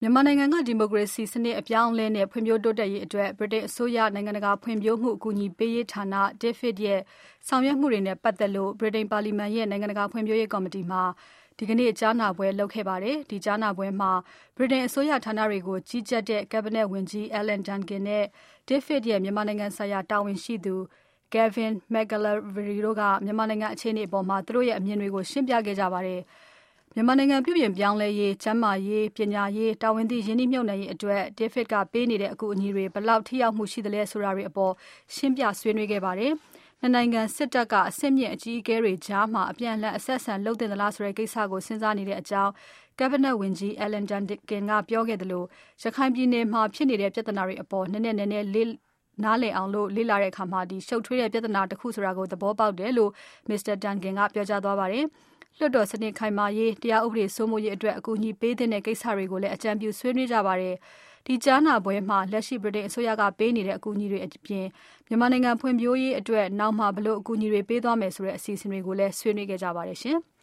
မြန်မာနိုင်ငံကဒီမိုကရေစီစနစ်အပြောင်းအလဲနဲ့ဖွံ့ဖြိုးတိုးတက်ရေးအတွက်ဗြိတိန်အစိုးရနိုင်ငံတကာဖွံ့ဖြိုးမှုအကူအညီပေးရေးဌာန DFID ရဲ့ဆောင်ရွက်မှုတွေနဲ့ပတ်သက်လို့ဗြိတိန်ပါလီမန်ရဲ့နိုင်ငံတကာဖွံ့ဖြိုးရေးကော်မတီမှာဒီကနေ့ကြားနာပွဲလုပ်ခဲ့ပါတယ်။ဒီကြားနာပွဲမှာဗြိတိန်အစိုးရဌာနတွေကိုကြီးကြပ်တဲ့ Cabinet ဝန်ကြီး Alan Duncan နဲ့ DFID ရဲ့မြန်မာနိုင်ငံဆိုင်ရာတာဝန်ရှိသူ Gavin McGallagher တို့ကမြန်မာနိုင်ငံအခြေအနေအပေါ်သူတို့ရဲ့အမြင်တွေကိုရှင်းပြခဲ့ကြပါတယ်။မြန်မာနိုင်ငံပြုပြင်ပြောင်းလဲရေး၊ကျန်းမာရေး၊ပညာရေး၊တာဝန်သိရင်းနှီးမြှုပ်နှံရေးအတွက် DFID ကပေးနေတဲ့အကူအညီတွေဘယ်လောက်ထိရောက်မှုရှိသလဲဆိုတာတွေအပေါ်ရှင်းပြဆွေးနွေးခဲ့ပါတယ်။နှစ်နိုင်ငံစစ်တပ်ကအဆင့်မြင့်အကြီးအကဲတွေကြားမှာအပြန်အလှန်အဆက်အဆံလုပ်သင့်သလားဆိုတဲ့ကိစ္စကိုစဉ်းစားနေတဲ့အကြောင်း Cabinet ဝန်ကြီး Alan Duncan ကပြောခဲ့သလိုရခိုင်ပြည်နယ်မှာဖြစ်နေတဲ့ပြဿနာတွေအပေါ်နည်းနည်းနားလည်အောင်လေ့လာတဲ့အခါရှုပ်ထွေးတဲ့ပြဿနာတစ်ခုဆိုတာကိုသဘောပေါက်တယ်လို့ Mr. Duncan ကပြောကြားသွားပါတယ်။လွှတ်တော်စနစ်ခိုင်မာရေးတရားဥပဒေစိုးမိုးရေးအတွက်အကူအညီပေးတဲ့ကိစ္စတွေကိုလည်းအကြံပြုဆွေးနွေးကြပါတယ်။ဒီကြားနာပွဲမှာလက်ရှိဗြိတိန်အစိုးရကပေးနေတဲ့အကူအညီတွေအပြင်မြန်မာနိုင်ငံဖွံ့ဖြိုးရေးအတွက်နောက်မှာဘယ်လိုအကူအညီတွေပေးသွားမယ်ဆိုတဲ့အစီအစဉ်တွေကိုလည်းဆွေးနွေးခဲ့ကြပါတယ်ရှင်။